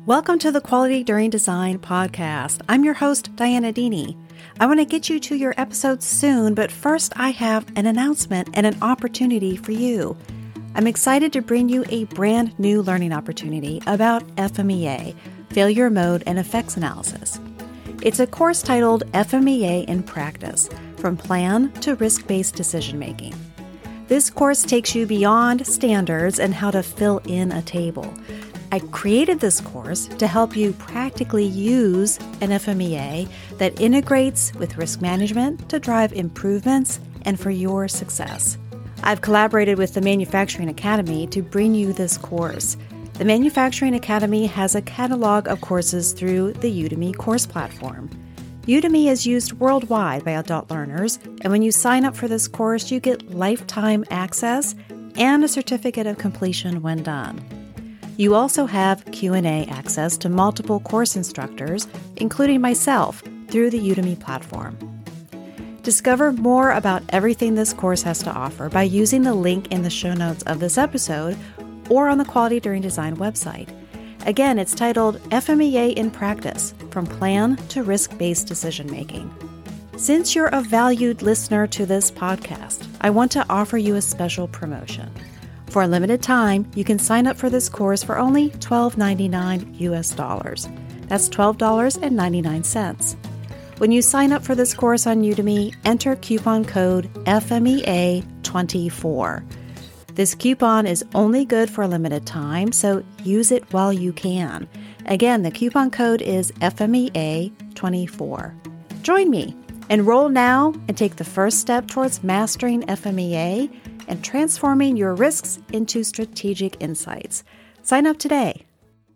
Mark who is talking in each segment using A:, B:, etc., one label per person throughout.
A: Welcome to the Quality During Design podcast. I'm your host, Diana Dini. I want to get you to your episodes soon, but first I have an announcement and an opportunity for you. I'm excited to bring you a brand new learning opportunity about FMEA, Failure Mode and Effects Analysis. It's a course titled FMEA in Practice, From Plan to Risk-Based Decision Making. This course takes you beyond standards and how to fill in a table. I created this course to help you practically use an FMEA that integrates with risk management to drive improvements and for your success. I've collaborated with the Manufacturing Academy to bring you this course. The Manufacturing Academy has a catalog of courses through the Udemy course platform. Udemy is used worldwide by adult learners, and when you sign up for this course, you get lifetime access and a certificate of completion when done. You also have Q&A access to multiple course instructors, including myself, through the Udemy platform. Discover more about everything this course has to offer by using the link in the show notes of this episode or on the Quality During Design website. Again, it's titled FMEA in Practice, From Plan to Risk-Based Decision Making. Since you're a valued listener to this podcast, I want to offer you a special promotion. For a limited time, you can sign up for this course for only $12.99 US dollars. That's $12.99. When you sign up for this course on Udemy, enter coupon code FMEA24. This coupon is only good for a limited time, so use it while you can. Again, the coupon code is FMEA24. Join me. Enroll now and take the first step towards mastering FMEA and transforming your risks into strategic insights. Sign up today.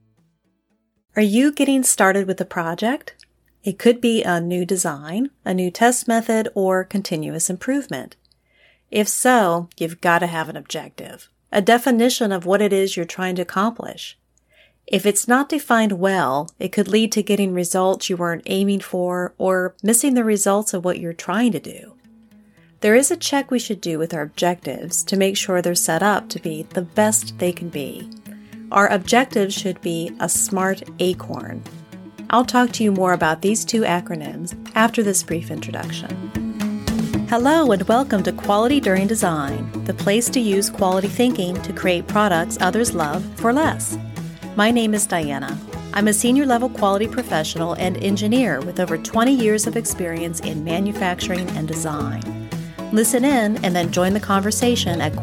A: Are you getting started with a project? It could be a new design, a new test method, or continuous improvement. If so, you've got to have an objective, a definition of what it is you're trying to accomplish. If it's not defined well, it could lead to getting results you weren't aiming for or missing the results of what you're trying to do. There is a check we should do with our objectives to make sure they're set up to be the best they can be. Our objectives should be a SMART acorn. I'll talk to you more about these two acronyms after this brief introduction. Hello and welcome to Quality During Design, the place to use quality thinking to create products others love for less. My name is Diana. I'm a senior level quality professional and engineer with over 20 years of experience in manufacturing and design. Listen in and then join the conversation at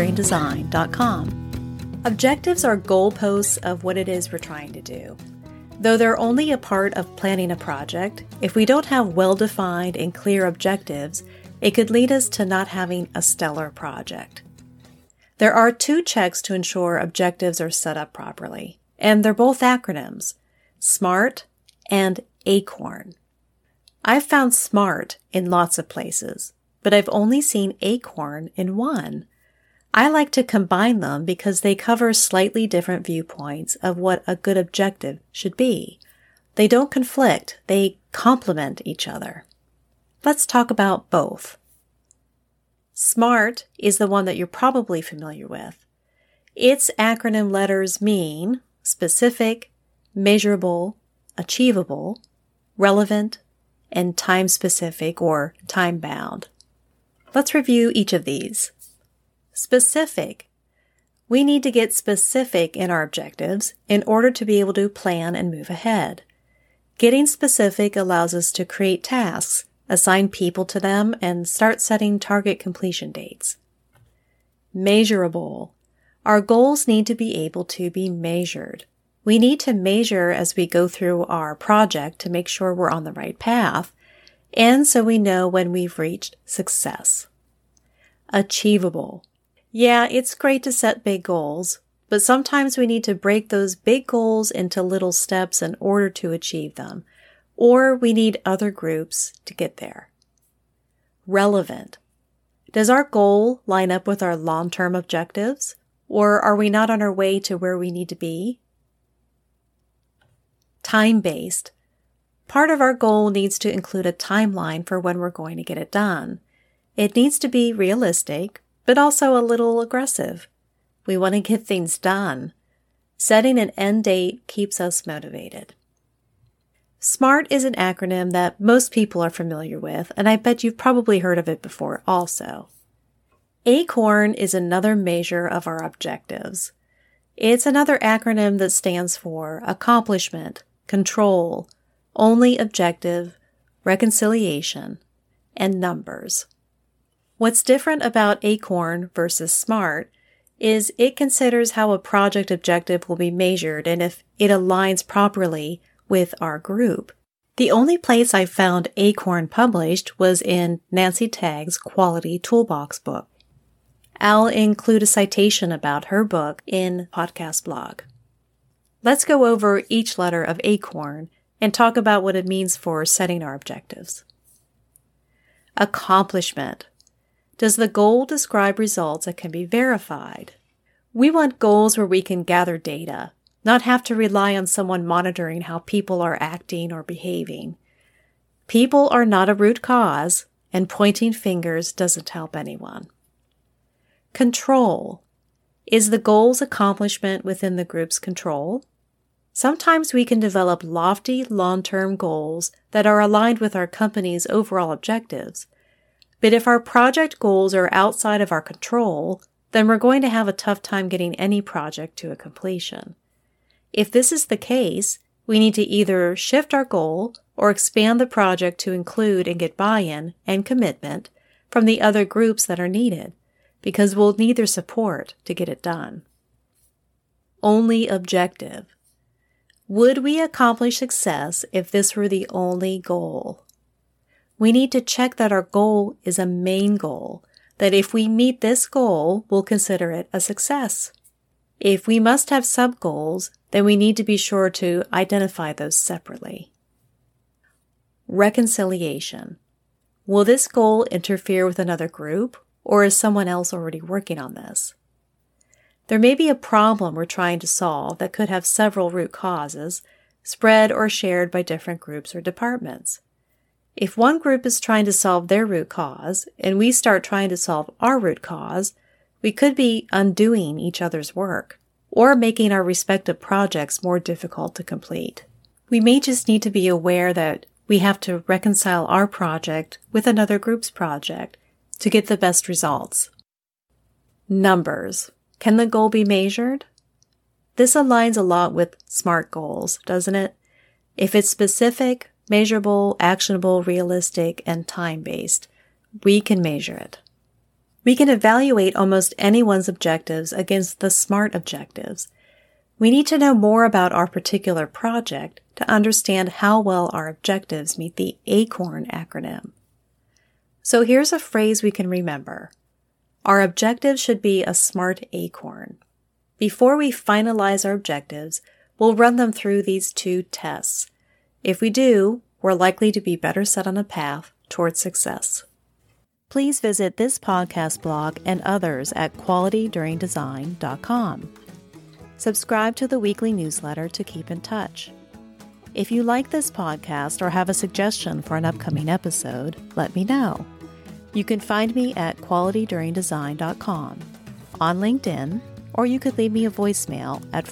A: qualityduringdesign.com. Objectives are goalposts of what it is we're trying to do. Though they're only a part of planning a project, if we don't have well-defined and clear objectives, it could lead us to not having a stellar project. There are two checks to ensure objectives are set up properly, and they're both acronyms, SMART and ACORN. I've found SMART in lots of places, but I've only seen ACORN in one. I like to combine them because they cover slightly different viewpoints of what a good objective should be. They don't conflict, they complement each other. Let's talk about both. SMART is the one that you're probably familiar with. Its acronym letters mean specific, measurable, achievable, relevant, and time-specific or time-bound. Let's review each of these. Specific. We need to get specific in our objectives in order to be able to plan and move ahead. Getting specific allows us to create tasks, assign people to them, and start setting target completion dates. Measurable. Our goals need to be able to be measured. We need to measure as we go through our project to make sure we're on the right path, and so we know when we've reached success. Achievable. Yeah, it's great to set big goals, but sometimes we need to break those big goals into little steps in order to achieve them, or we need other groups to get there. Relevant. Does our goal line up with our long-term objectives, or are we not on our way to where we need to be? Time-based. Part of our goal needs to include a timeline for when we're going to get it done. It needs to be realistic, but also a little aggressive. We want to get things done. Setting an end date keeps us motivated. SMART is an acronym that most people are familiar with, and I bet you've probably heard of it before also. ACORN is another measure of our objectives. It's another acronym that stands for accomplishment, control, only objective, reconciliation, and numbers. What's different about ACORN versus SMART is it considers how a project objective will be measured and if it aligns properly with our group. The only place I found ACORN published was in Nancy Tagg's Quality Toolbox book. I'll include a citation about her book in podcast blog. Let's go over each letter of ACORN and talk about what it means for setting our objectives. Accomplishment. Does the goal describe results that can be verified? We want goals where we can gather data, not have to rely on someone monitoring how people are acting or behaving. People are not a root cause, and pointing fingers doesn't help anyone. Control. Is the goal's accomplishment within the group's control? Sometimes we can develop lofty, long-term goals that are aligned with our company's overall objectives. But if our project goals are outside of our control, then we're going to have a tough time getting any project to a completion. If this is the case, we need to either shift our goal or expand the project to include and get buy-in and commitment from the other groups that are needed, because we'll need their support to get it done. Only objective. Would we accomplish success if this were the only goal? We need to check that our goal is a main goal, that if we meet this goal, we'll consider it a success. If we must have sub-goals, then we need to be sure to identify those separately. Reconciliation. Will this goal interfere with another group, or is someone else already working on this? There may be a problem we're trying to solve that could have several root causes, spread or shared by different groups or departments. If one group is trying to solve their root cause, and we start trying to solve our root cause, we could be undoing each other's work, or making our respective projects more difficult to complete. We may just need to be aware that we have to reconcile our project with another group's project to get the best results. Numbers. Can the goal be measured? This aligns a lot with SMART goals, doesn't it? If it's specific, measurable, actionable, realistic, and time-based, we can measure it. We can evaluate almost anyone's objectives against the SMART objectives. We need to know more about our particular project to understand how well our objectives meet the ACORN acronym. So here's a phrase we can remember. Our objectives should be a SMART ACORN. Before we finalize our objectives, we'll run them through these 2 tests. If we do, we're likely to be better set on a path towards success. Please visit this podcast blog and others at qualityduringdesign.com. Subscribe to the weekly newsletter to keep in touch. If you like this podcast or have a suggestion for an upcoming episode, let me know. You can find me at qualityduringdesign.com, on LinkedIn, or you could leave me a voicemail at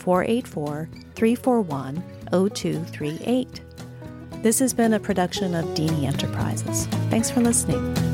A: 484-341-0238. This has been a production of Dini Enterprises. Thanks for listening.